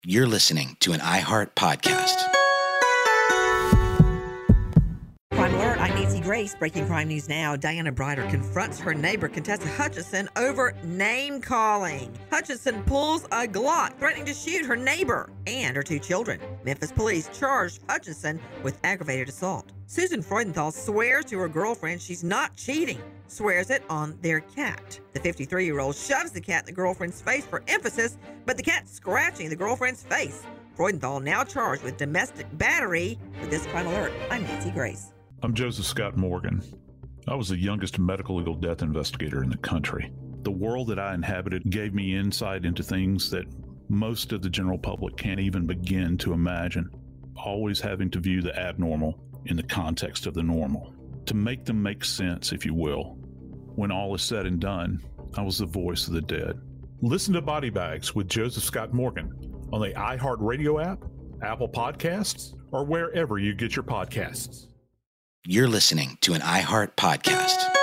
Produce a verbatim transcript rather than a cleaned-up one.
You're listening to an iHeart podcast. Crime Alert, I'm Nancy Grace. Breaking crime news now. Diana Brighter confronts her neighbor, Contessa Hutchinson, over name-calling. Hutchinson pulls a Glock, threatening to shoot her neighbor and her two children. Memphis police charged Hutchinson with aggravated assault. Susan Freudenthal swears to her girlfriend she's not cheating, swears it on their cat. The fifty-three-year-old shoves the cat in the girlfriend's face for emphasis, but the cat's scratching the girlfriend's face. Freudenthal now charged with domestic battery. With this Crime Alert, I'm Nancy Grace. I'm Joseph Scott Morgan. I was the youngest medical legal death investigator in the country. The world that I inhabited gave me insight into things that most of the general public can't even begin to imagine, always having to view the abnormal in the context of the normal, to make them make sense, if you will. When all is said and done, I was the voice of the dead. Listen to Body Bags with Joseph Scott Morgan on the iHeartRadio app, Apple Podcasts, or wherever you get your podcasts. You're listening to an iHeart podcast.